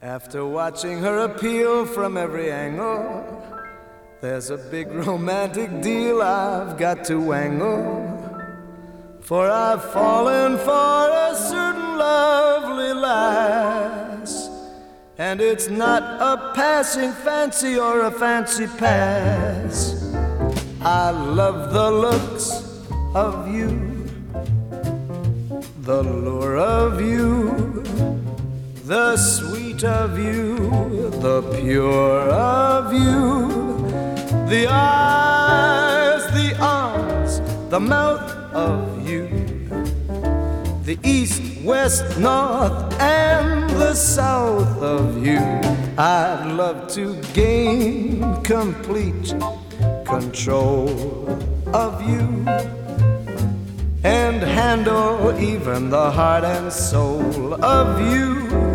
After watching her appeal from every angle, there's a big romantic deal I've got to wangle. For I've fallen for a certain lovely lass, and it's not a passing fancy or a fancy pass. I love the looks of you, the lure of you, the sweet of you, the pure of you, the eyes, the arms, the mouth of you, the east, west, north, and the south of you. I'd love to gain complete control of you and handle even the heart and soul of you.